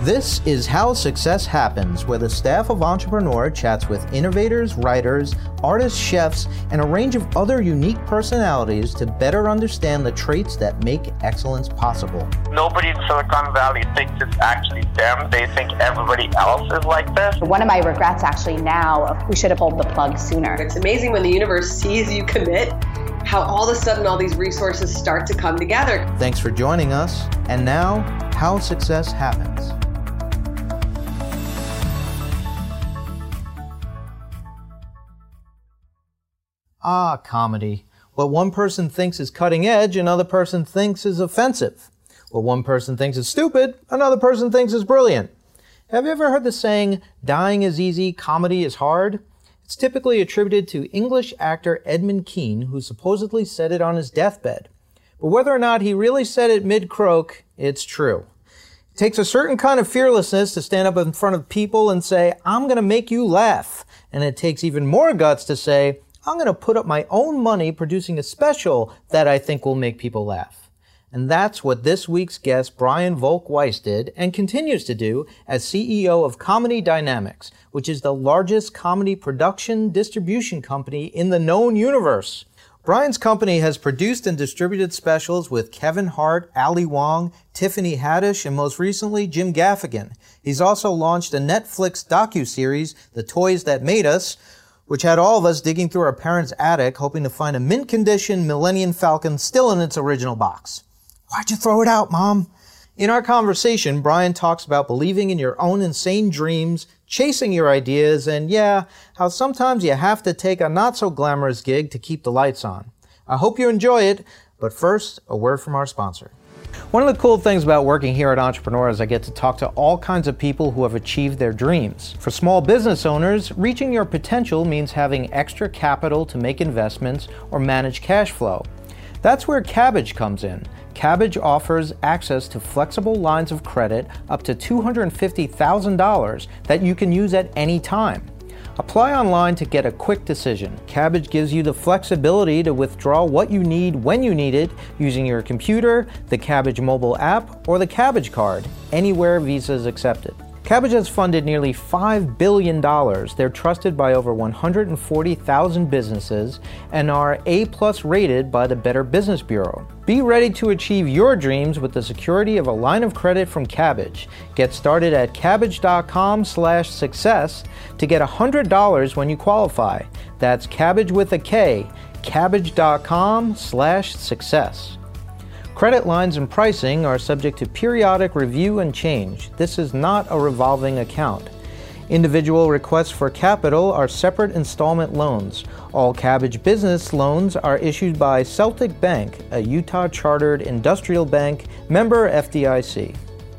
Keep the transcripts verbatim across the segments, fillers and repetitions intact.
This is How Success Happens, where the staff of Entrepreneur chats with innovators, writers, artists, chefs, and a range of other unique personalities to better understand the traits that make excellence possible. Nobody in Silicon Valley thinks it's actually them. They think everybody else is like this. One of my regrets actually now, we should have pulled the plug sooner. It's amazing when the universe sees you commit, how all of a sudden all these resources start to come together. Thanks for joining us. And now, How Success Happens. Ah, comedy. What one person thinks is cutting edge, another person thinks is offensive. What one person thinks is stupid, another person thinks is brilliant. Have you ever heard the saying, dying is easy, comedy is hard? It's typically attributed to English actor Edmund Kean, who supposedly said it on his deathbed. But whether or not he really said it mid-croak, it's true. It takes a certain kind of fearlessness to stand up in front of people and say, I'm going to make you laugh. And it takes even more guts to say, I'm going to put up my own money producing a special that I think will make people laugh. And that's what this week's guest, Brian Volk-Weiss, did and continues to do as C E O of Comedy Dynamics, which is the largest comedy production distribution company in the known universe. Brian's company has produced and distributed specials with Kevin Hart, Ali Wong, Tiffany Haddish, and most recently, Jim Gaffigan. He's also launched a Netflix docuseries, The Toys That Made Us, which had all of us digging through our parents' attic, hoping to find a mint-condition Millennium Falcon still in its original box. Why'd you throw it out, Mom? In our conversation, Brian talks about believing in your own insane dreams, chasing your ideas, and yeah, how sometimes you have to take a not-so-glamorous gig to keep the lights on. I hope you enjoy it, but first, a word from our sponsor. One of the cool things about working here at Entrepreneur is I get to talk to all kinds of people who have achieved their dreams. For small business owners, reaching your potential means having extra capital to make investments or manage cash flow. That's where Kabbage comes in. Kabbage offers access to flexible lines of credit up to two hundred fifty thousand dollars that you can use at any time. Apply online to get a quick decision. Kabbage gives you the flexibility to withdraw what you need when you need it using your computer, the Kabbage mobile app, or the Kabbage card, anywhere Visa is accepted. Kabbage has funded nearly five billion dollars. They're trusted by over one hundred forty thousand businesses and are A plus rated by the Better Business Bureau. Be ready to achieve your dreams with the security of a line of credit from Kabbage. Get started at Kabbage.com slash success to get one hundred dollars when you qualify. That's Kabbage with a K, Kabbage.com slash success. Credit lines and pricing are subject to periodic review and change. This is not a revolving account. Individual requests for capital are separate installment loans. All Kabbage business loans are issued by Celtic Bank, a Utah-chartered industrial bank, member F D I C.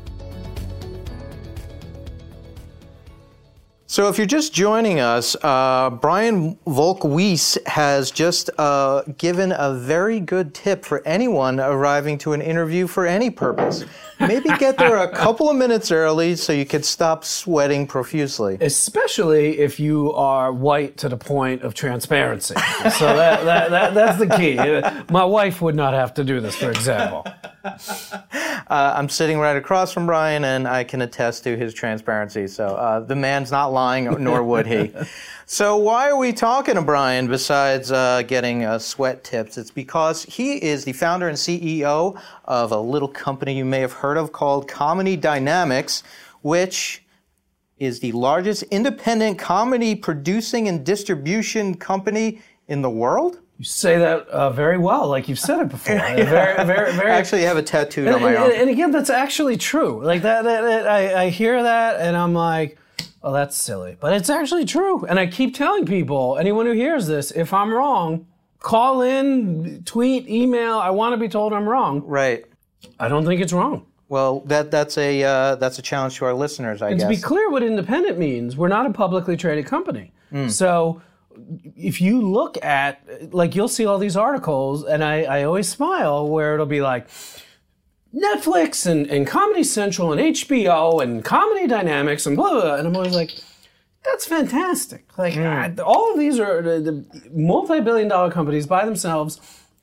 So if you're just joining us, uh, Brian Volk-Weiss has just uh, given a very good tip for anyone arriving to an interview for any purpose. Maybe get there a couple of minutes early so you could stop sweating profusely. Especially if you are white to the point of transparency. So that, that, that that's the key. My wife would not have to do this, for example. Uh, I'm sitting right across from Brian, and I can attest to his transparency. So uh, the man's not lying, nor would he. So why are we talking to Brian besides uh, getting uh, sweat tips? It's because he is the founder and C E O of a little company you may have heard of called Comedy Dynamics, which is the largest independent comedy producing and distribution company in the world. You say that uh, very well, like you've said it before. yeah. very, very, very. I actually have a tattooed and, on my and, arm. And again, that's actually true. Like that, that, that I, I hear that, and I'm like, oh, that's silly. But it's actually true. And I keep telling people, anyone who hears this, if I'm wrong, call in, tweet, email. I want to be told I'm wrong. Right. I don't think it's wrong. Well, that that's a uh, that's a challenge to our listeners, I and guess. And to be clear, what independent means, we're not a publicly traded company. Mm. So if you look at, like, you'll see all these articles, and I, I always smile, where it'll be like, Netflix and, and Comedy Central and H B O and Comedy Dynamics and blah, blah, blah. And I'm always like, that's fantastic. Like, mm. I, all of these are the, the multi-billion dollar companies by themselves.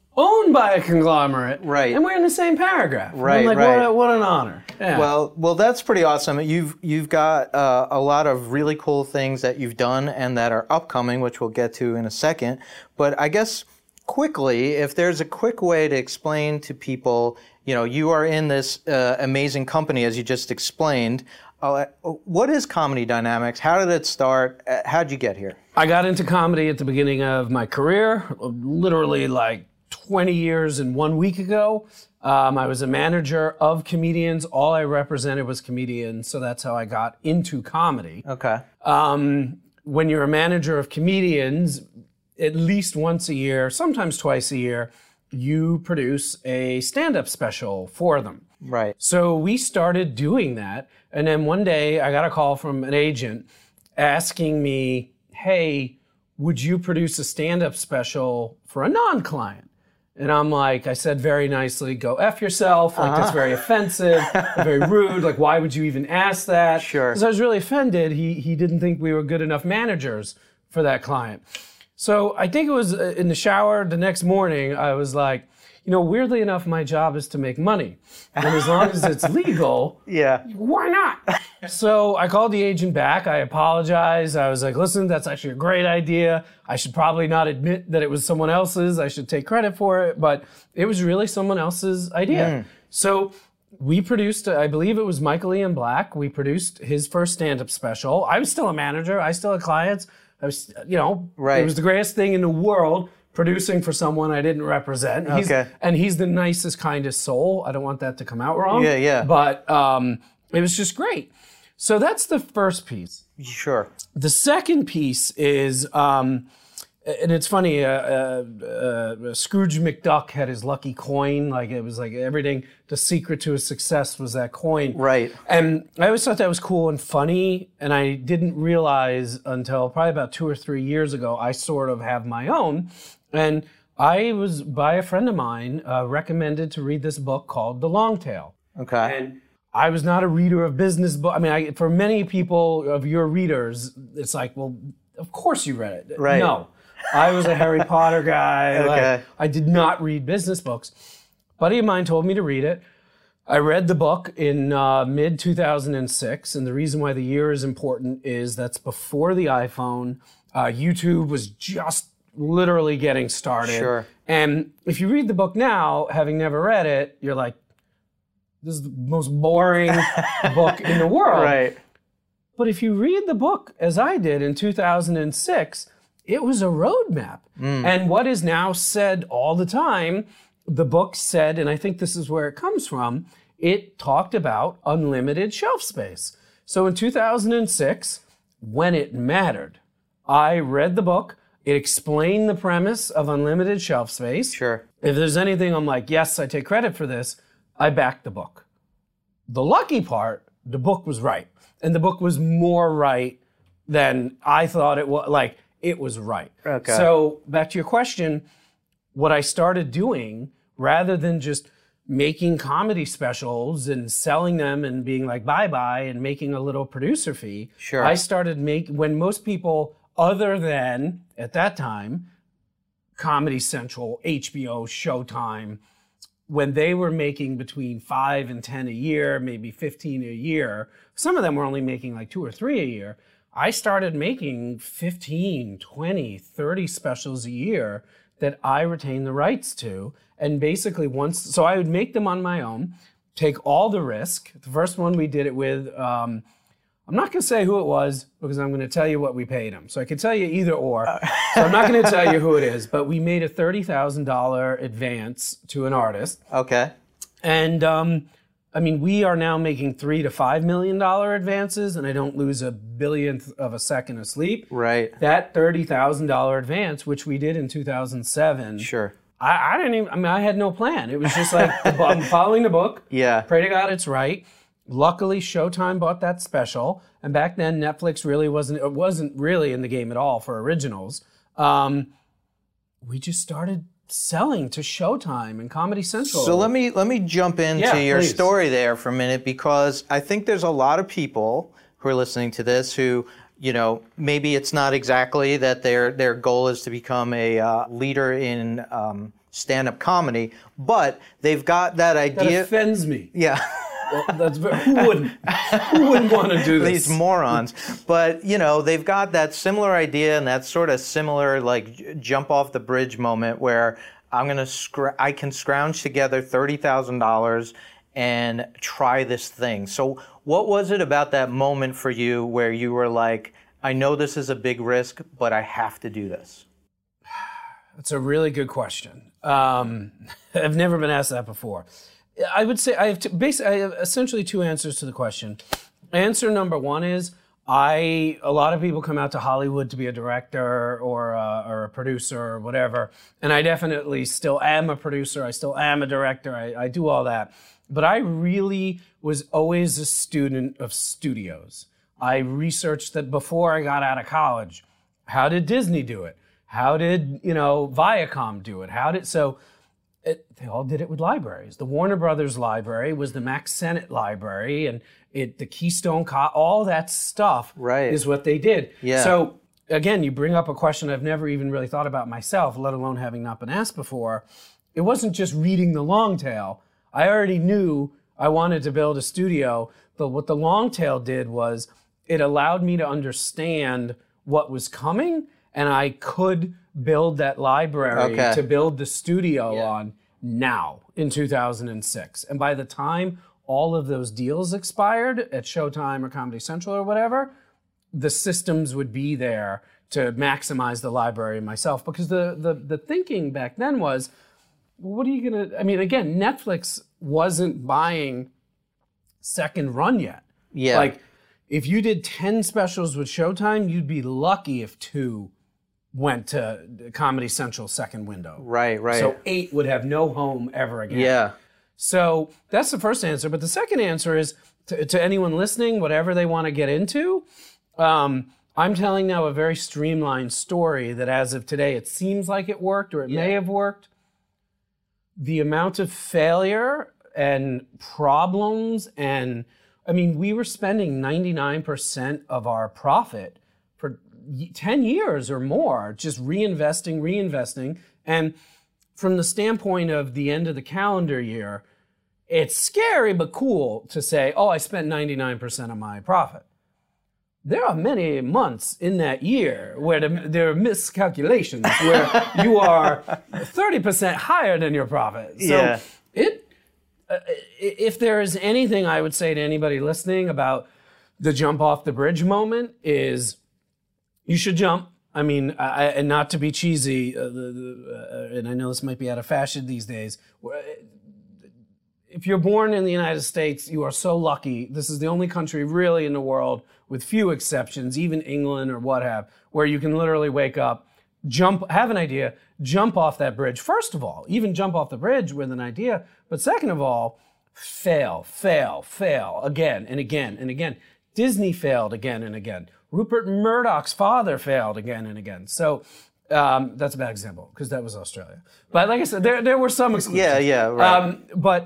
owned by a conglomerate, Right. and we're in the same paragraph. And Right, I'm like, right. What, a, what an honor. Yeah. Well, well, that's pretty awesome. You've you've got uh, a lot of really cool things that you've done and that are upcoming, which we'll get to in a second. But I guess quickly, if there's a quick way to explain to people, you know, you are in this uh, amazing company, as you just explained. Uh, what is Comedy Dynamics? How did it start? Uh, how'd you get here? I got into comedy at the beginning of my career, literally like twenty years and one week ago. Um, I was a manager of comedians. All I represented was comedians, so that's how I got into comedy. Okay. Um, when you're a manager of comedians, at least once a year, sometimes twice a year, you produce a stand-up special for them. Right. So we started doing that, and then one day I got a call from an agent asking me, hey, would you produce a stand-up special for a non-client? And I'm like, I said very nicely, go F yourself. Like, Uh-huh. that's very offensive, very rude. Like, why would you even ask that? Sure. Because I was really offended. He, he didn't think we were good enough managers for that client. So I think it was uh, in the shower the next morning, I was like, you know, weirdly enough, my job is to make money. And as long as it's legal, Yeah. why not? So I called the agent back. I apologized. I was like, listen, that's actually a great idea. I should probably not admit that it was someone else's. I should take credit for it. But it was really someone else's idea. Mm. So we produced, I believe it was Michael Ian Black. We produced his first stand-up special. I was still a manager. I still had clients. I was, you know, Right. It was the greatest thing in the world, producing for someone I didn't represent. He's, Okay. And he's the nicest, kindest soul. I don't want that to come out wrong. Yeah, yeah. But um, it was just great. So that's the first piece. Sure. The second piece is, um, and it's funny, uh, uh, uh, Scrooge McDuck had his lucky coin. Like, it was like everything, the secret to his success was that coin. Right. And I always thought that was cool and funny. And I didn't realize until probably about two or three years ago, I sort of have my own. And I was, by a friend of mine, uh, recommended to read this book called The Long Tail. Okay. And I was not a reader of business books. I mean, I, for many people of your readers, it's like, well, of course you read it. Right. No, I was a Harry Potter guy. Okay. Like, I did not read business books. A buddy of mine told me to read it. I read the book in uh, mid two thousand six, and the reason why the year is important is that's before the iPhone. Uh, YouTube was just literally getting started. Sure. And if you read the book now, having never read it, you're like, this is the most boring book in the world. Right. But if you read the book, as I did in two thousand six, it was a roadmap. Mm. And what is now said all the time, the book said, and I think this is where it comes from, it talked about unlimited shelf space. So in two thousand six, when it mattered, I read the book. It explained the premise of unlimited shelf space. Sure. If there's anything I'm like, yes, I take credit for this, I backed the book. The lucky part, the book was right. And the book was more right than I thought it was. Like, it was right. Okay. So back to your question, what I started doing, rather than just making comedy specials and selling them and being like, bye-bye, and making a little producer fee, Sure. I started making, when most people, other than, at that time, Comedy Central, H B O, Showtime, when they were making between five and ten a year, maybe fifteen a year, some of them were only making like two or three a year. I started making fifteen, twenty, thirty specials a year that I retained the rights to. And basically once, so I would make them on my own, take all the risk. The first one we did it with, um, I'm not going to say who it was because I'm going to tell you what we paid him. So I can tell you either or. So I'm not going to tell you who it is, but we made a thirty thousand dollars advance to an artist. Okay. And um, I mean, we are now making three to five million dollar advances, and I don't lose a billionth of a second of sleep. Right. That thirty thousand dollars advance, which we did in two thousand seven. Sure. I, I didn't even, I mean, I had no plan. It was just like, I'm following the book. Yeah. Pray to God it's right. Luckily, Showtime bought that special. And back then, Netflix really wasn't, it wasn't really in the game at all for originals. Um, we just started selling to Showtime and Comedy Central. So let me let me jump into Yeah, your please. story there for a minute, because I think there's a lot of people who are listening to this who, you know, maybe it's not exactly that their their goal is to become a uh, leader in um, stand-up comedy, but they've got that idea. That offends me. Yeah. Well, that's very, who wouldn't? Who wouldn't want to do this? These morons. But, you know, they've got that similar idea and that sort of similar, like, jump off the bridge moment where I'm going to, scr- I can scrounge together thirty thousand dollars and try this thing. So what was it about that moment for you where you were like, I know this is a big risk, but I have to do this? That's a really good question. Um, I've never been asked that before. I would say I have, to, basically, I have essentially two answers to the question. Answer number one is I. A lot of people come out to Hollywood to be a director or a, or a producer or whatever, and I definitely still am a producer. I still am a director. I, I do all that, but I really was always a student of studios. I researched that before I got out of college. How did Disney do it? How did you know Viacom do it? How did so? It, they all did it with libraries. The Warner Brothers library was the Max Sennett library, and it the Keystone, Co- all that stuff right. is what they did. Yeah. So again, you bring up a question I've never even really thought about myself, let alone having not been asked before. It wasn't just reading the long tail. I already knew I wanted to build a studio, but what the long tail did was it allowed me to understand what was coming, and I could build that library okay. to build the studio yeah. on now in two thousand six. And by the time all of those deals expired at Showtime or Comedy Central or whatever, the systems would be there to maximize the library myself. Because the the, the thinking back then was, well, what are you going to... I mean, again, Netflix wasn't buying second run yet. Yeah. Like, if you did ten specials with Showtime, you'd be lucky if two went to Comedy Central's second window. Right, right. So eight would have no home ever again. Yeah. So that's the first answer. But the second answer is to, to anyone listening, whatever they want to get into, um, I'm telling now a very streamlined story that as of today, it seems like it worked or it yeah. may have worked. The amount of failure and problems and, I mean, we were spending ninety-nine percent of our profit for ten years or more, just reinvesting, reinvesting. And from the standpoint of the end of the calendar year, it's scary but cool to say, oh, I spent ninety-nine percent of my profit. There are many months in that year where the, there are miscalculations, where you are thirty percent higher than your profit. So yeah. it, uh, if there is anything I would say to anybody listening about the jump off the bridge moment is you should jump. I mean, I, and not to be cheesy, uh, the, the, uh, and I know this might be out of fashion these days. If you're born in the United States, you are so lucky. This is the only country really in the world, with few exceptions, even England or what have, where you can literally wake up, jump, have an idea, jump off that bridge. First of all, even jump off the bridge with an idea. But second of all, fail, fail, fail again and again and again. Disney failed again and again. Rupert Murdoch's father failed again and again. So um, that's a bad example because that was Australia. But like I said, there there were some exclusions. Yeah, yeah, right. Um, but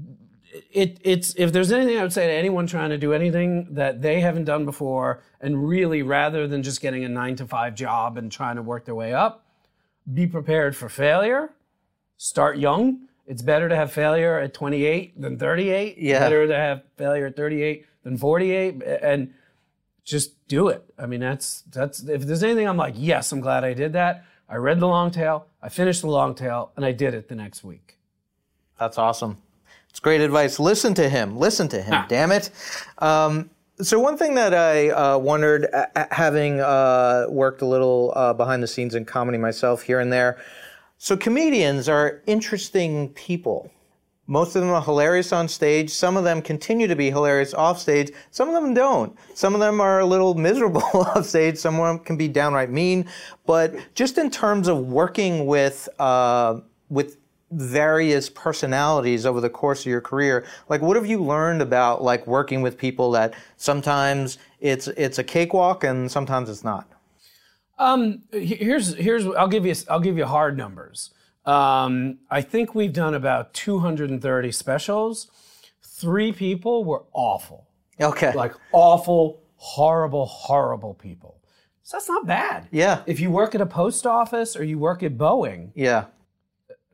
it it's if there's anything I would say to anyone trying to do anything that they haven't done before, and really rather than just getting a nine to five job and trying to work their way up, be prepared for failure. Start young. It's better to have failure at twenty-eight than thirty-eight. Yeah. Better to have failure at thirty-eight than forty-eight. And just do it. I mean, that's, that's, if there's anything I'm like, yes, I'm glad I did that. I read the long tail, I finished the long tail, and I did it the next week. That's awesome. It's great advice. Listen to him. Listen to him, Ah. damn it. Um, so one thing that I uh, wondered, uh, having uh, worked a little uh, behind the scenes in comedy myself here and there, so comedians are interesting people. Most of them are hilarious on stage. Some of them continue to be hilarious off stage. Some of them don't. Some of them are a little miserable off stage. Some of them can be downright mean. But just in terms of working with uh, with various personalities over the course of your career, like what have you learned about like working with people that sometimes it's it's a cakewalk and sometimes it's not? Um, here's here's I'll give you I'll give you hard numbers. Um, I think we've done about two hundred thirty specials. Three people were awful. Okay. Like awful, horrible, horrible people. So that's not bad. Yeah. If you work at a post office or you work at Boeing, Yeah.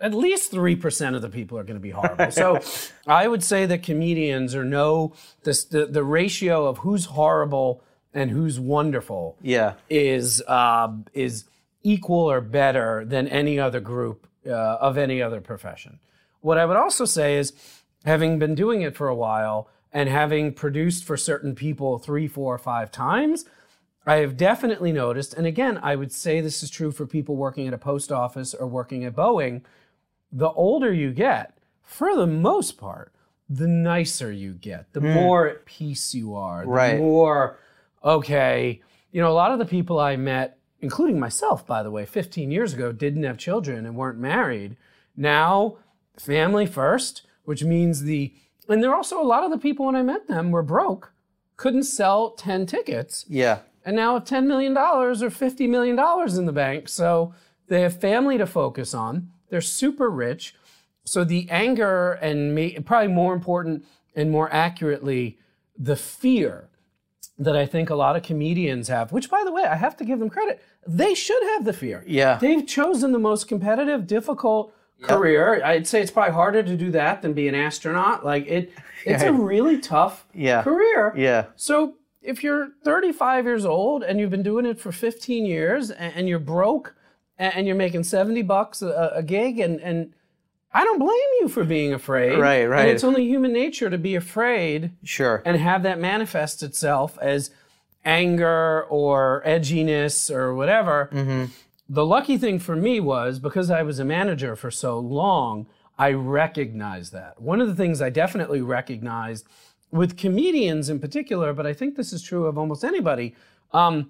at least three percent of the people are going to be horrible. So I would say that comedians are no, this, the, the ratio of who's horrible and who's wonderful yeah. is uh, is equal or better than any other group uh, of any other profession. What I would also say is, having been doing it for a while and having produced for certain people three, four, five times, I have definitely noticed, and again, I would say this is true for people working at a post office or working at Boeing, the older you get, for the most part, the nicer you get, the mm. more at peace you are, the right. more, okay, you know, a lot of the people I met, including myself, by the way, fifteen years ago, didn't have children and weren't married. Now, family first, which means the, and there are also a lot of the people when I met them were broke, couldn't sell ten tickets. Yeah. And now have ten million dollars or fifty million dollars in the bank. So they have family to focus on. They're super rich. So the anger and may, probably more important and more accurately, the fear that I think a lot of comedians have, which, by the way, I have to give them credit. They should have the fear. Yeah. They've chosen the most competitive, difficult yep. career. I'd say it's probably harder to do that than be an astronaut. Like it, it's yeah. a really tough yeah. career. Yeah. So if you're thirty-five years old and you've been doing it for fifteen years and you're broke and you're making seventy bucks a, a gig, and, and I don't blame you for being afraid. Right, right. And it's only human nature to be afraid. Sure. And have that manifest itself as anger or edginess or whatever. Mm-hmm. The lucky thing for me was, because I was a manager for so long, I recognized that. One of the things I definitely recognized with comedians in particular, but I think this is true of almost anybody, um,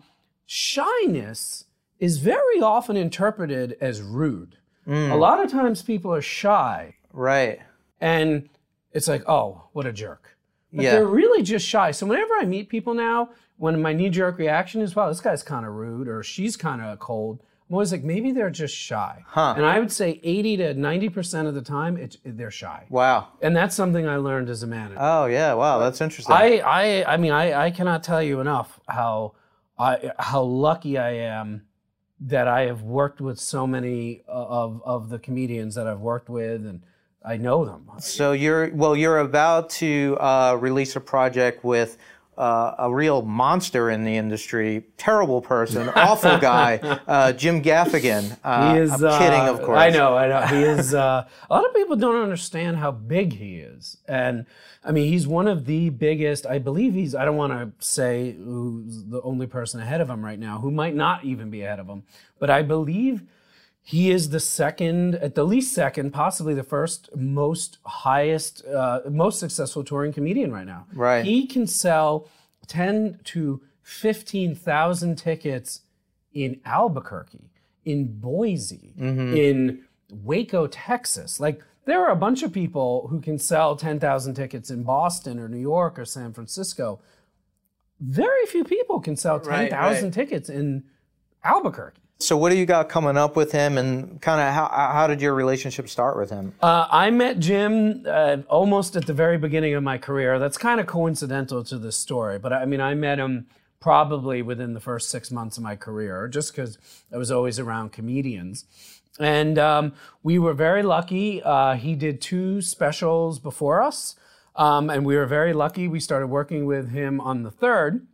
shyness is very often interpreted as rude. Mm. A lot of times people are shy. Right. And it's like, oh, what a jerk. But yeah. they're really just shy. So whenever I meet people now, when my knee-jerk reaction is, wow, this guy's kind of rude or she's kind of cold, I'm always like, maybe they're just shy. Huh. And I would say eighty to ninety percent of the time, it's, they're shy. Wow. And that's something I learned as a manager. Oh, yeah. Wow, that's interesting. I, I, I mean, I, I cannot tell you enough how, I, how lucky I am that I have worked with so many of, of the comedians that I've worked with, and I know them. So you're, well, you're about to uh, release a project with Uh, a real monster in the industry, terrible person, awful guy, uh, Jim Gaffigan. Uh, he is, I'm kidding, of course. Uh, I know, I know. He is. Uh, a lot of people don't understand how big he is, and I mean, he's one of the biggest. I believe he's. I don't want to say who's the only person ahead of him right now, who might not even be ahead of him, but I believe he is the second, at the least second, possibly the first most highest, uh, most successful touring comedian right now. Right. He can sell ten to fifteen thousand tickets in Albuquerque, in Boise, mm-hmm. in Waco, Texas. Like, there are a bunch of people who can sell ten thousand tickets in Boston or New York or San Francisco. Very few people can sell ten thousand right, right. tickets in Albuquerque. So what do you got coming up with him, and kind of how how did your relationship start with him? Uh, I met Jim uh, almost at the very beginning of my career. That's kind of coincidental to this story, but I mean, I met him probably within the first six months of my career, just because I was always around comedians. And um, we were very lucky. Uh, he did two specials before us, um, and we were very lucky. We started working with him on the third.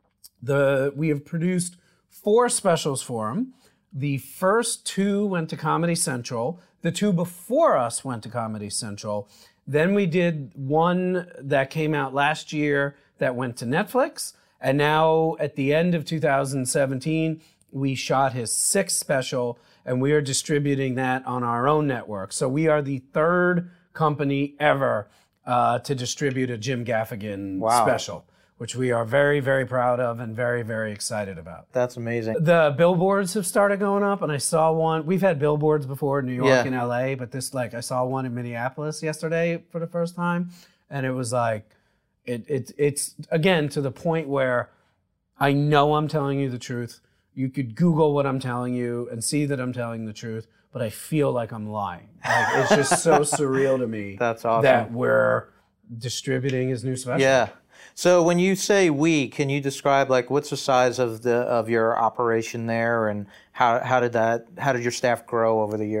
The we have produced four specials for him. The first two went to Comedy Central. The two before us went to Comedy Central. Then we did one that came out last year that went to Netflix. And now at the end of two thousand seventeen, we shot his sixth special, and we are distributing that on our own network. So we are the third company ever uh, to distribute a Jim Gaffigan wow. special, which we are very, very proud of and very, very excited about. That's amazing. The billboards have started going up, and I saw one. We've had billboards before in New York yeah. and L A, but this, like, I saw one in Minneapolis yesterday for the first time, and it was like, it, it it's, again, to the point where I know I'm telling you the truth. You could Google what I'm telling you and see that I'm telling the truth, but I feel like I'm lying. Like, it's just so surreal to me. That's awesome. That we're distributing his new special. Yeah. So when you say we, can you describe, like, what's the size of the of your operation there, and how how did that how did your staff grow over the years?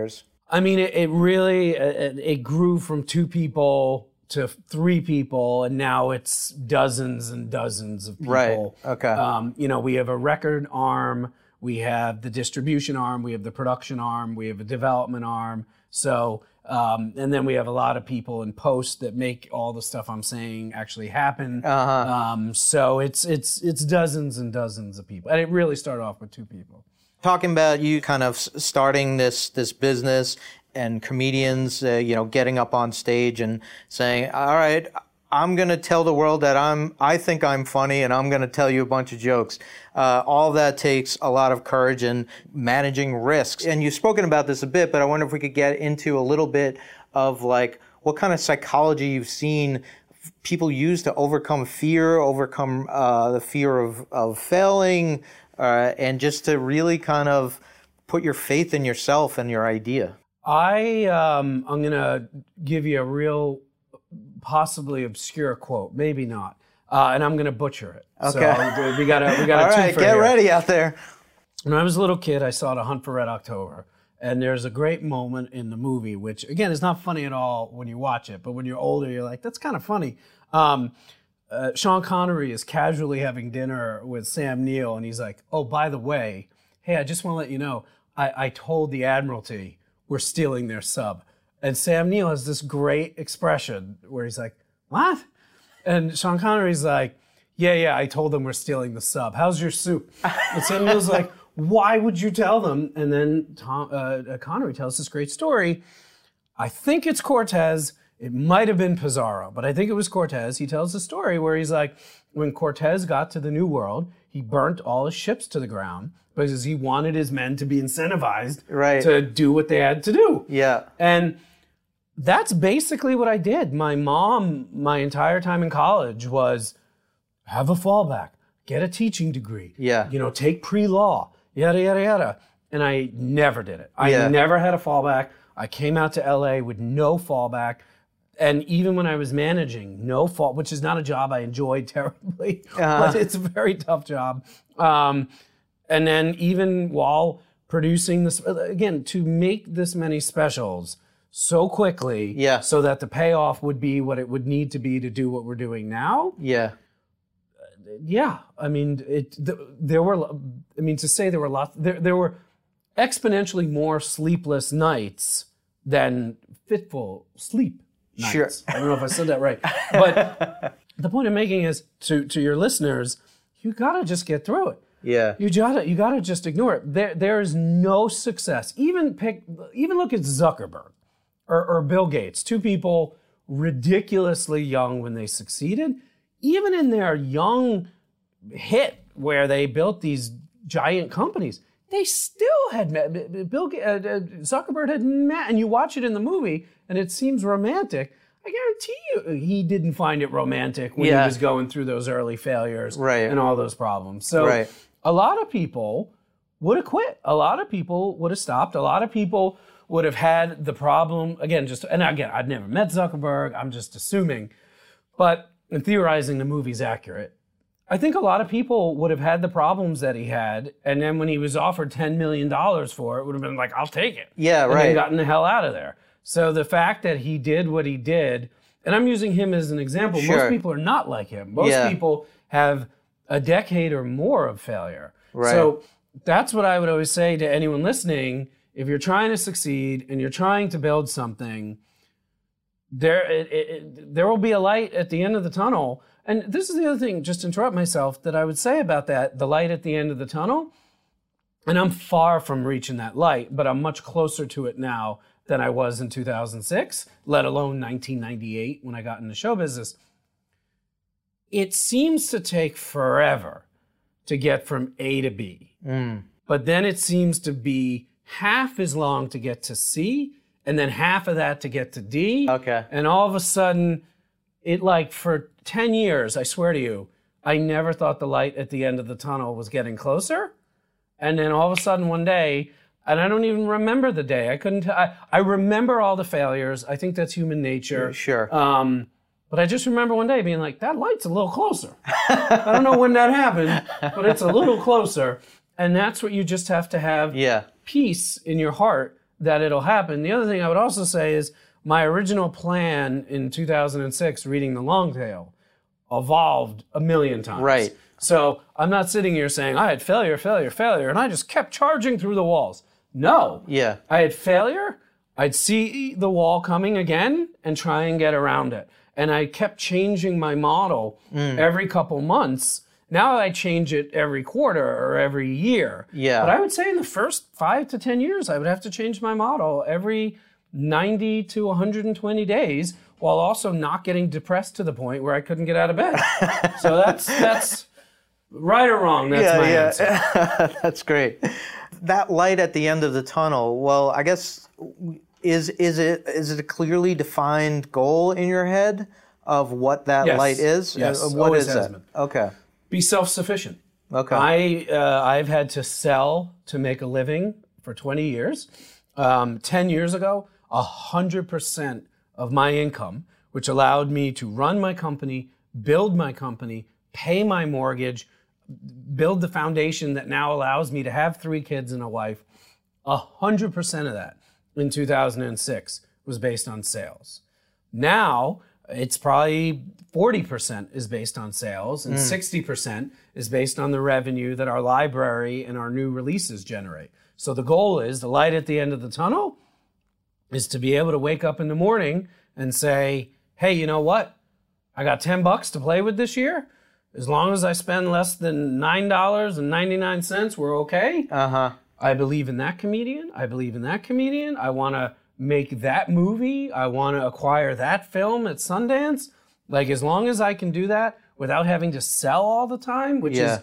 I mean, it, it really, it, it grew from two people to three people, and now it's dozens and dozens of people. Right, okay. Um, you know, we have a record arm, we have the distribution arm, we have the production arm, we have a development arm. So, um, and then we have a lot of people in post that make all the stuff I'm saying actually happen. Uh-huh. Um, so it's it's it's dozens and dozens of people, and it really started off with two people. Talking about you kind of s- starting this this business and comedians, uh, you know, getting up on stage and saying, "All right, I'm going to tell the world that I'm I think I'm funny, and I'm going to tell you a bunch of jokes." Uh, all that takes a lot of courage and managing risks. And you've spoken about this a bit, but I wonder if we could get into a little bit of like what kind of psychology you've seen people use to overcome fear, overcome uh, the fear of of failing, uh, and just to really kind of put your faith in yourself and your idea. I um, I'm gonna give you a real, possibly obscure quote, maybe not, uh, and I'm gonna butcher it. Okay, so we gotta we gotta. All right, get here. ready out there. When I was a little kid, I saw The Hunt for Red October, and there's a great moment in the movie, which again is not funny at all when you watch it, but when you're older, you're like, that's kind of funny. Um, uh, Sean Connery is casually having dinner with Sam Neill, and he's like, "Oh, by the way, hey, I just want to let you know, I, I told the Admiralty we're stealing their sub." And Sam Neill has this great expression where he's like, "What?" And Sean Connery's like, yeah, yeah, I told them we're stealing the sub. How's your soup? And Sam Neill's like, why would you tell them? And then Tom, uh, Connery tells this great story. I think it's Cortez. It might have been Pizarro, but I think it was Cortez. He tells the story where he's like, when Cortez got to the New World, he burnt all his ships to the ground because he wanted his men to be incentivized right. to do what they had to do. Yeah. And that's basically what I did. My mom, my entire time in college was have a fallback, get a teaching degree, yeah. you know, take pre-law, yada, yada, yada. And I never did it. I yeah. never had a fallback. I came out to L A with no fallback. And even when I was managing, no fall, which is not a job I enjoyed terribly, uh-huh. but it's a very tough job. Um, and then even while producing this, again, to make this many specials so quickly yeah. so that the payoff would be what it would need to be to do what we're doing now. Yeah. Yeah. I mean, it, th- there were, I mean, to say there were lots, there, there were exponentially more sleepless nights than fitful sleep nights. Sure. I don't know if I said that right. But the point I'm making is to, to your listeners, you gotta just get through it. Yeah. You gotta, you gotta just ignore it. There, there is no success. Even pick, even look at Zuckerberg. Or, or Bill Gates, two people ridiculously young when they succeeded. Even in their young hit where they built these giant companies, they still had met, Bill uh, Zuckerberg had met, and you watch it in the movie, and it seems romantic. I guarantee you he didn't find it romantic when yeah. he was going through those early failures right. and all those problems. So right. a lot of people would have quit. A lot of people would have stopped. A lot of people would have had the problem, again, just, and again, I'd never met Zuckerberg, I'm just assuming, but in theorizing the movie's accurate, I think a lot of people would have had the problems that he had, and then when he was offered ten million dollars for it, would have been like, I'll take it. Yeah, and right. then gotten the hell out of there. So the fact that he did what he did, and I'm using him as an example, sure. most people are not like him. Most yeah. people have a decade or more of failure. Right. So that's what I would always say to anyone listening. If you're trying to succeed and you're trying to build something, there it, it, there will be a light at the end of the tunnel. And this is the other thing, just to interrupt myself, that I would say about that, the light at the end of the tunnel. And I'm far from reaching that light, but I'm much closer to it now than I was in two thousand six, let alone nineteen ninety-eight when I got into show business. It seems to take forever to get from A to B. Mm. But then it seems to be half as long to get to C, and then half of that to get to D. Okay. And all of a sudden, it like for ten years, I swear to you, I never thought the light at the end of the tunnel was getting closer. And then all of a sudden one day, and I don't even remember the day. I couldn't, t- I, I remember all the failures. I think that's human nature. Sure. Um, but I just remember one day being like, that light's a little closer. I don't know when that happened, but it's a little closer. And that's what you just have to have yeah. peace in your heart that it'll happen. The other thing I would also say is my original plan in two thousand six, reading The Long Tail, evolved a million times. Right. So I'm not sitting here saying I had failure, failure, failure, and I just kept charging through the walls. No. Yeah. I had failure. I'd see the wall coming again and try and get around it. And I kept changing my model mm. every couple months. Now I change it every quarter or every year. Yeah. But I would say in the first five to ten years, I would have to change my model every ninety to one hundred twenty days, while also not getting depressed to the point where I couldn't get out of bed. So that's that's right or wrong. That's yeah, my yeah. answer. That's great. That light at the end of the tunnel. Well, I guess is is it is it a clearly defined goal in your head of what that yes. light is? Yes. Uh, what Always is has it? been. Okay. Be self-sufficient. Okay. I uh, I've had to sell to make a living for twenty years. Um, ten years ago, one hundred percent of my income, which allowed me to run my company, build my company, pay my mortgage, build the foundation that now allows me to have three kids and a wife, one hundred percent of that in two thousand six was based on sales. Now, it's probably forty percent is based on sales and mm. sixty percent is based on the revenue that our library and our new releases generate. So the goal is, the light at the end of the tunnel is to be able to wake up in the morning and say, hey, you know what? I got ten bucks to play with this year. As long as I spend less than nine dollars and ninety-nine cents, we're okay. Uh-huh. I believe in that comedian. I believe in that comedian. I want to make that movie. I want to acquire that film at Sundance. Like, as long as I can do that without having to sell all the time, which yeah. is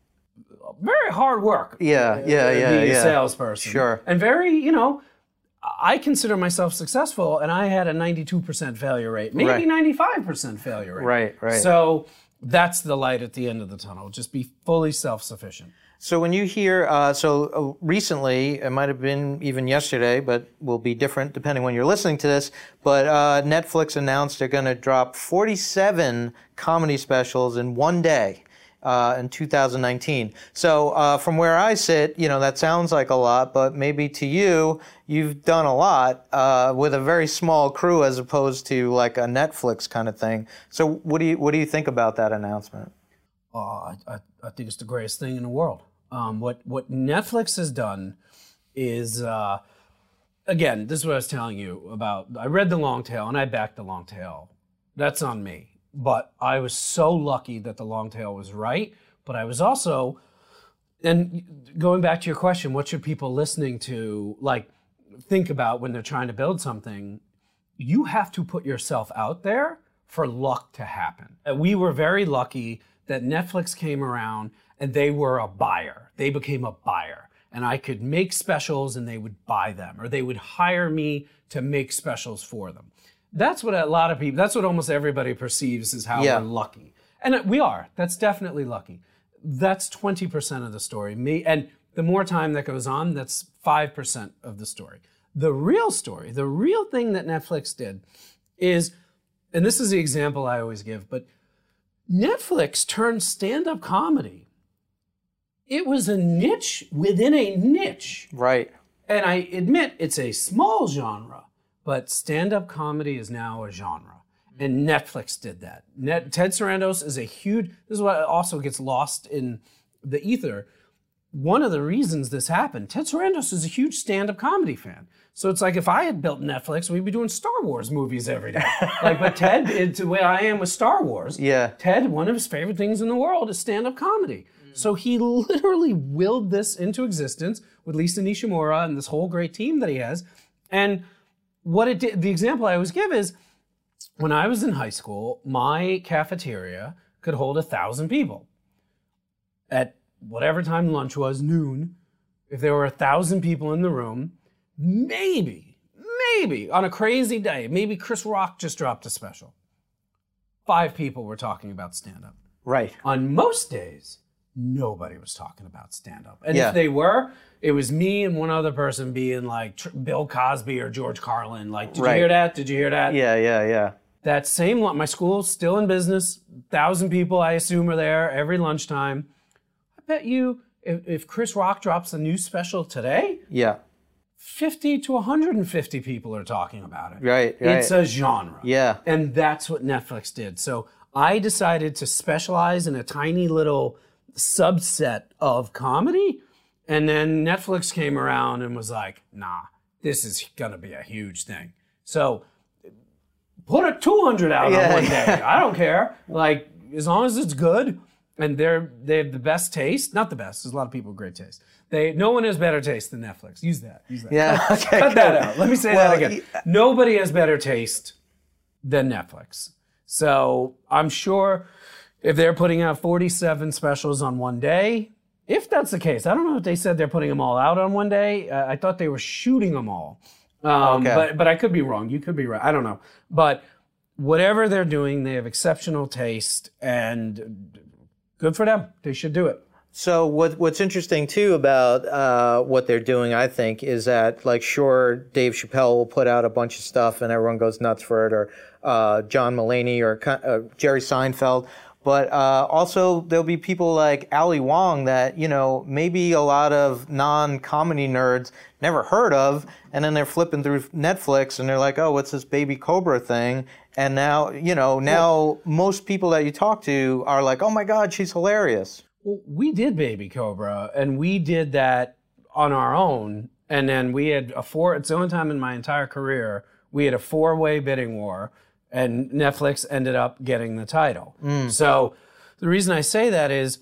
very hard work. Yeah, yeah, yeah, being yeah. a salesperson. Sure. And very, you know, I consider myself successful, and I had a ninety-two percent failure rate, maybe right. ninety-five percent failure rate. Right, right. So that's the light at the end of the tunnel. Just be fully self-sufficient. So when you hear, uh, so uh, recently, it might have been even yesterday, but will be different depending when you're listening to this, but uh, Netflix announced they're going to drop forty-seven comedy specials in one day. Uh, in two thousand nineteen. So uh, from where I sit, you know, that sounds like a lot, but maybe to you, you've done a lot uh, with a very small crew as opposed to like a Netflix kind of thing. So what do you what do you think about that announcement? Oh, I, I, I think it's the greatest thing in the world. Um, what what Netflix has done is, uh, again, this is what I was telling you about. I read The Long Tail and I backed The Long Tail. That's on me. But I was so lucky that The Long Tail was right. But I was also, and going back to your question, what should people listening to like think about when they're trying to build something? You have to put yourself out there for luck to happen. We were very lucky that Netflix came around and they were a buyer. They became a buyer. And I could make specials and they would buy them, or they would hire me to make specials for them. That's what a lot of people, that's what almost everybody perceives as how yeah. we're lucky. And we are. That's definitely lucky. That's twenty percent of the story. Me, and the more time that goes on, that's five percent of the story. The real story, the real thing that Netflix did is, and this is the example I always give, but Netflix turned stand-up comedy. It was a niche within a niche. Right. And I admit it's a small genre. But stand-up comedy is now a genre. And Netflix did that. Net, Ted Sarandos is a huge, this is what also gets lost in the ether. One of the reasons this happened, Ted Sarandos is a huge stand-up comedy fan. So it's like if I had built Netflix, we'd be doing Star Wars movies every day. Like, but Ted, it's the way I am with Star Wars. Yeah. Ted, one of his favorite things in the world is stand-up comedy. Mm. So he literally willed this into existence with Lisa Nishimura and this whole great team that he has. And what it did, the example I always give is, when I was in high school, my cafeteria could hold a thousand people. At whatever time lunch was, noon, if there were a thousand people in the room, maybe, maybe, on a crazy day, maybe Chris Rock just dropped a special. Five people were talking about stand-up. Right. On most days, nobody was talking about stand-up. And yeah. if they were, it was me and one other person being like Tr- Bill Cosby or George Carlin. Like, did right. you hear that? Did you hear that? Yeah, yeah, yeah. That same, my school's still in business. Thousand people, I assume, are there every lunchtime. I bet you, if, if Chris Rock drops a new special today, yeah, fifty to one hundred fifty people are talking about it. Right, right. It's a genre. Yeah. And that's what Netflix did. So I decided to specialize in a tiny little subset of comedy. And then Netflix came around and was like, nah, this is going to be a huge thing. So put a two hundred out Yeah. on one day. I don't care. Like, as long as it's good and they're they have the best taste. Not the best. There's a lot of people with great taste. They no one has better taste than Netflix. Use that. Use that. Yeah. Okay. Cut that out. Let me say Well, that again. y- Nobody has better taste than Netflix. So I'm sure if they're putting out forty-seven specials on one day, if that's the case, I don't know if they said they're putting them all out on one day. Uh, I thought they were shooting them all. Um, Okay. But but I could be wrong. You could be right. I don't know. But whatever they're doing, they have exceptional taste, and good for them. They should do it. So what what's interesting too about uh, what they're doing, I think, is that like sure Dave Chappelle will put out a bunch of stuff and everyone goes nuts for it, or uh, John Mulaney or uh, Jerry Seinfeld. But uh, also there'll be people like Ali Wong that, you know, maybe a lot of non-comedy nerds never heard of, and then they're flipping through Netflix and they're like, oh, what's this Baby Cobra thing? And now, you know, now most people that you talk to are like, oh my God, she's hilarious. Well, we did Baby Cobra, and we did that on our own. And then we had a four, it's the only time in my entire career, we had a four-way bidding war, and Netflix ended up getting the title. Mm. So the reason I say that is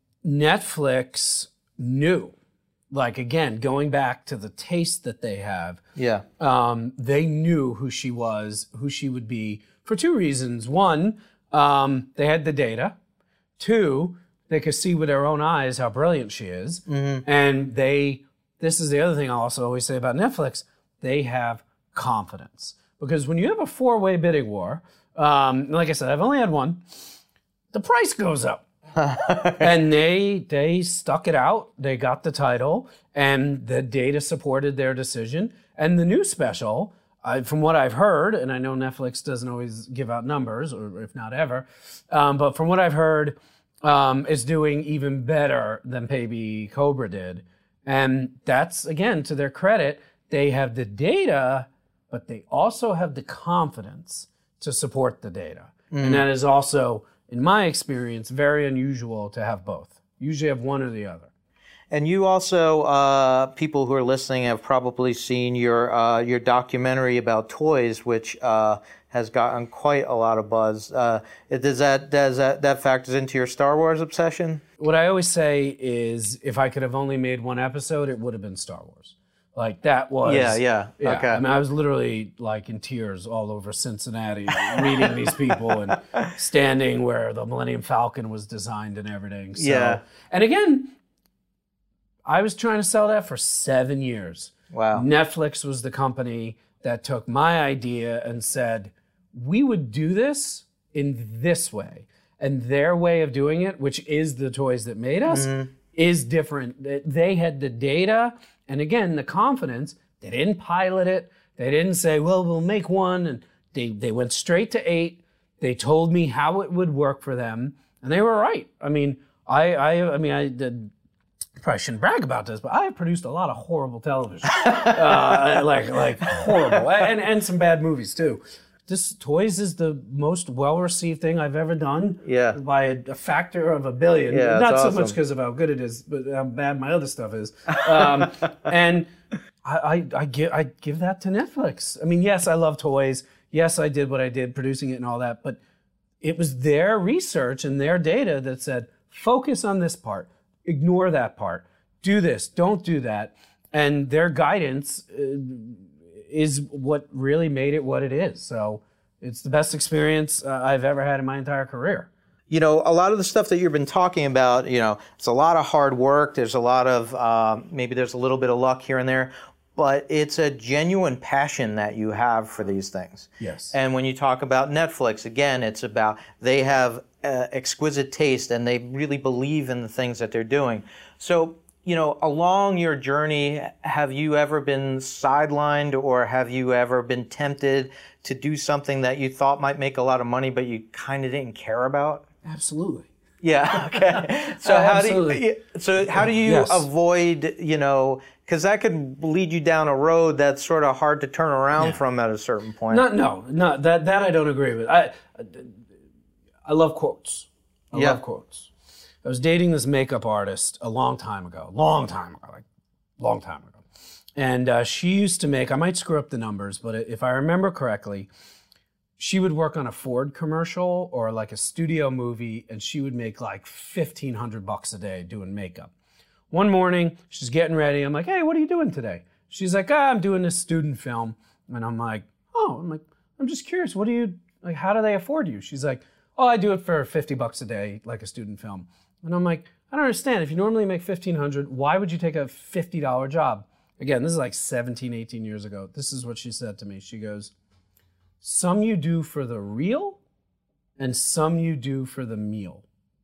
Netflix knew, like, again, going back to the taste that they have, Yeah. um, they knew who she was, who she would be, for two reasons. One, um, they had the data. Two, they could see with their own eyes how brilliant she is. Mm-hmm. And they, this is the other thing I'll also always say about Netflix, they have confidence. Because when you have a four-way bidding war, um, like I said, I've only had one, the price goes up. And they they stuck it out. They got the title, and the data supported their decision. And the new special, uh, from what I've heard, and I know Netflix doesn't always give out numbers, or if not ever, um, but from what I've heard, um, is doing even better than Baby Cobra did. And that's, again, to their credit, they have the data, but they also have the confidence to support the data. Mm. And that is also, in my experience, very unusual to have both. Usually have one or the other. And you also, uh, people who are listening have probably seen your uh, your documentary about toys, which uh, has gotten quite a lot of buzz. Uh, does that does that that factors into your Star Wars obsession? What I always say is, if I could have only made one episode, it would have been Star Wars. Like, that was... Yeah, yeah, yeah. okay. I mean, I was literally, like, in tears all over Cincinnati meeting these people and standing where the Millennium Falcon was designed and everything. So, Yeah. And again, I was trying to sell that for seven years. Wow. Netflix was the company that took my idea and said, we would do this in this way. And their way of doing it, which is the toys that made us, mm-hmm. is different. They had the data, and again, the confidence. They didn't pilot it. They didn't say, well, we'll make one. And they, they went straight to eight. They told me how it would work for them. And they were right. I mean, I I, I mean, I did... probably shouldn't brag about this, but I have produced a lot of horrible television, uh, like like horrible, and and some bad movies too. This Toys is the most well-received thing I've ever done. Yeah. By a, a factor of a billion. Yeah, Not so awesome. much because of how good it is, but how bad my other stuff is. Um, and I, I I give I give that to Netflix. I mean, yes, I love toys. Yes, I did what I did, producing it and all that, but it was their research and their data that said, focus on this part. Ignore that part. Do this. Don't do that. And their guidance uh, is what really made it what it is. So it's the best experience uh, I've ever had in my entire career. You know, a lot of the stuff that you've been talking about, you know, it's a lot of hard work. There's a lot of, um, maybe there's a little bit of luck here and there, but it's a genuine passion that you have for these things. Yes. And when you talk about Netflix, again, it's about they have uh, exquisite taste and they really believe in the things that they're doing. So, you know, along your journey, have you ever been sidelined or have you ever been tempted to do something that you thought might make a lot of money but you kind of didn't care about? Absolutely. Yeah. Okay. So how do you, so how do you Yes. avoid, you know, Because that could lead you down a road that's sort of hard to turn around Yeah. from at a certain point. Not, no, no, that that I don't agree with. I I love quotes. I Yeah. love quotes. I was dating this makeup artist a long time ago, long time ago, like long time ago. And uh, she used to make, I might screw up the numbers, but if I remember correctly, she would work on a Ford commercial or like a studio movie, and she would make like fifteen hundred bucks a day doing makeup. One morning, she's getting ready. I'm like, hey, what are you doing today? She's like, ah, I'm doing this student film. And I'm like, oh, I'm like, I'm just curious. What do you, like, how do they afford you? She's like, oh, I do it for fifty bucks a day, like a student film. And I'm like, I don't understand. If you normally make fifteen hundred, why would you take a fifty dollar job? Again, this is like seventeen, eighteen years ago. This is what she said to me. She goes, some you do for the real and some you do for the meal.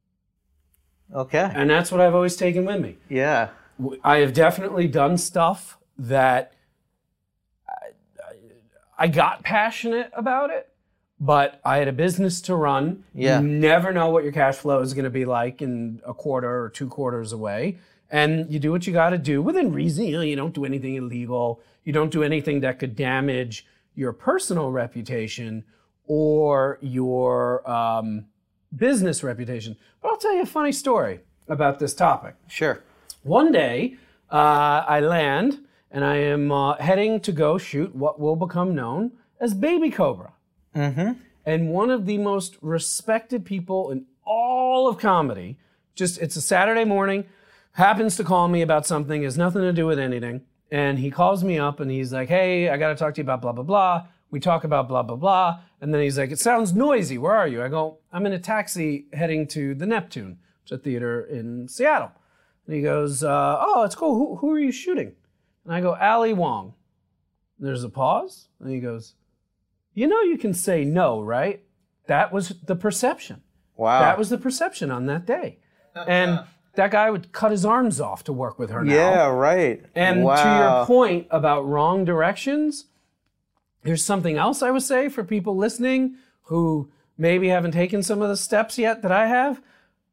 Okay. And that's what I've always taken with me. Yeah. I have definitely done stuff that I, I got passionate about it, but I had a business to run. Yeah. You never know what your cash flow is going to be like in a quarter or two quarters away. And you do what you got to do within reason. You know, you don't do anything illegal. You don't do anything that could damage your personal reputation or your um, business reputation. But I'll tell you a funny story about this topic. Sure. One day, uh, I land and I am uh, heading to go shoot what will become known as Baby Cobra. Mm-hmm. And one of the most respected people in all of comedy, just it's a Saturday morning, happens to call me about something, has nothing to do with anything. And he calls me up and he's like, hey, I got to talk to you about blah, blah, blah. We talk about blah, blah, blah. And then he's like, it sounds noisy. Where are you? I go, I'm in a taxi heading to the Neptune, which is a theater in Seattle. And he goes, uh, oh, it's cool. Who, who are you shooting? And I go, Ali Wong. And there's a pause. And he goes, you know you can say no, right? That was the perception. Wow. That was the perception on that day. And that guy would cut his arms off to work with her now. Yeah, right. And wow. to your point about wrong directions, here's something else I would say for people listening who maybe haven't taken some of the steps yet that I have.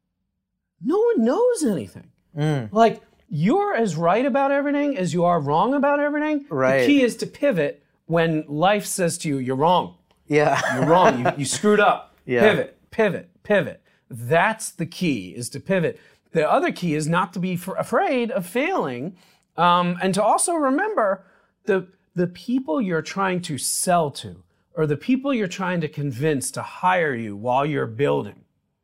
No one knows anything. Mm. Like, you're as right about everything as you are wrong about everything. Right. The key is to pivot when life says to you, you're wrong. Yeah. You're wrong. You, you screwed up. Yeah. Pivot, pivot, pivot. That's the key, is to pivot. The other key is not to be f- afraid of failing, um, and to also remember the the people you're trying to sell to, or the people you're trying to convince to hire you while you're building.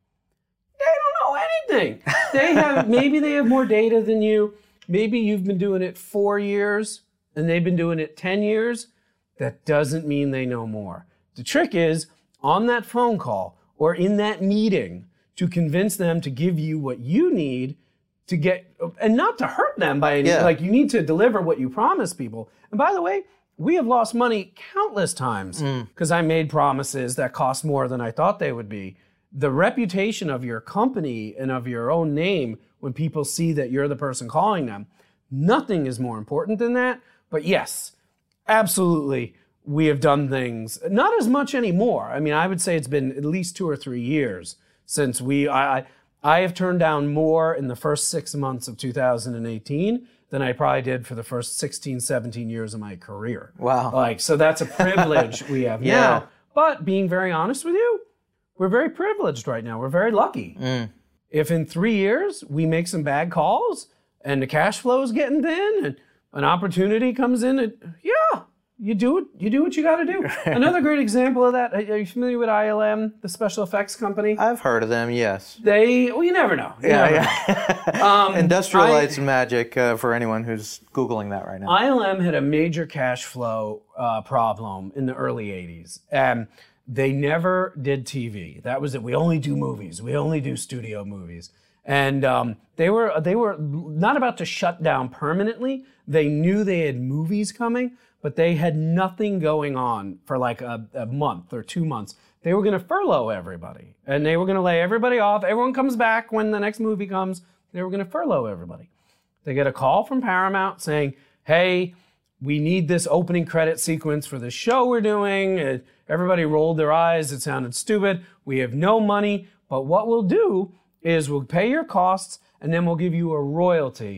They don't know anything. They have maybe they have more data than you. Maybe you've been doing it four years and they've been doing it ten years. That doesn't mean they know more. The trick is on that phone call or in that meeting to convince them to give you what you need to get, and not to hurt them by any, Yeah. like you need to deliver what you promise people. And by the way, we have lost money countless times because I made promises that cost more than I thought they would be. The reputation of your company and of your own name, when people see that you're the person calling them, nothing is more important than that. But yes, absolutely, we have done things, not as much anymore. I mean, I would say it's been at least two or three years since we, I, I, I have turned down more in the first six months of two thousand eighteen than I probably did for the first sixteen, seventeen years of my career. Wow. Like, so that's a privilege we have Yeah. now. But being very honest with you, we're very privileged right now. We're very lucky. Mm. If in three years we make some bad calls and the cash flow is getting thin and an opportunity comes in, and yeah, you do it. You do what you got to do. Another great example of that. Are you familiar with I L M, the special effects company? I've heard of them, yes. They, well, you never know. You Yeah, never yeah. know. Um, Industrial I- Lights and Magic, uh, for anyone who's Googling that right now. I L M had a major cash flow uh, problem in the early eighties. And they never did T V. That was it. We only do movies. We only do studio movies. And um, they were they were not about to shut down permanently. They knew they had movies coming, but they had nothing going on for like a, a month or two months. They were going to furlough everybody, and they were going to lay everybody off. Everyone comes back when the next movie comes. They were going to furlough everybody. They get a call from Paramount saying, hey, we need this opening credit sequence for the show we're doing. Uh, Everybody rolled their eyes. It sounded stupid. We have no money, but what we'll do is we'll pay your costs, and then we'll give you a royalty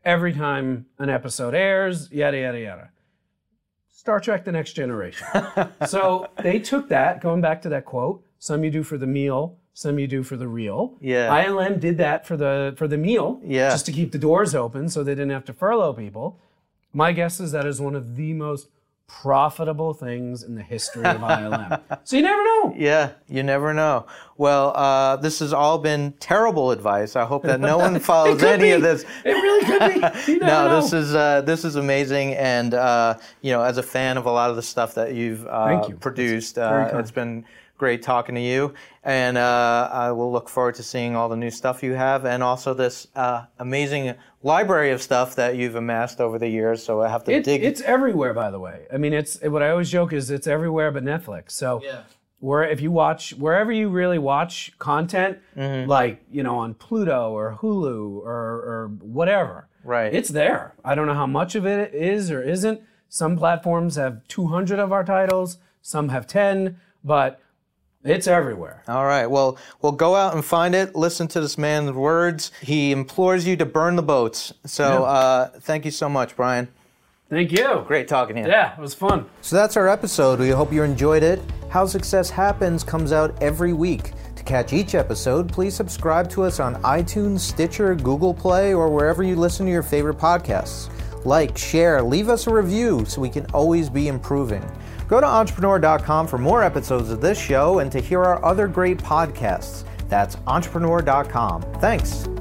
every time an episode airs, yada, yada, yada. Star Trek The Next Generation. So they took that, going back to that quote, some you do for the meal, some you do for the real. Yeah. I L M did that for the for the meal, Yeah. just to keep the doors open so they didn't have to furlough people. My guess is that is one of the most profitable things in the history of I L M. So you never know. Yeah, you never know. Well, uh, this has all been terrible advice. I hope that no one follows could any be. of this. It really could be. You never No, know. this is uh, this is amazing, and uh, you know, as a fan of a lot of the stuff that you've uh, Thank you. produced, very uh, kind. it's been great talking to you, and uh, I will look forward to seeing all the new stuff you have, and also this uh, amazing library of stuff that you've amassed over the years. So I have to It, dig. it's everywhere, by the way. I mean, it's what I always joke is it's everywhere but Netflix. So where if you watch wherever you really watch content, Mm-hmm. like you know on Pluto or Hulu or or whatever, Right. It's there. I don't know how much of it is or isn't. Some platforms have two hundred of our titles. Some have ten, but it's everywhere. All right. Well, well, go out and find it. Listen to this man's words. He implores you to burn the boats. So, Yeah. uh, thank you so much, Brian. Thank you. Great talking to you. Yeah, it was fun. So that's our episode. We hope you enjoyed it. How Success Happens comes out every week. To catch each episode, please subscribe to us on iTunes, Stitcher, Google Play, or wherever you listen to your favorite podcasts. Like, share, leave us a review so we can always be improving. Go to entrepreneur dot com for more episodes of this show and to hear our other great podcasts. That's entrepreneur dot com. Thanks.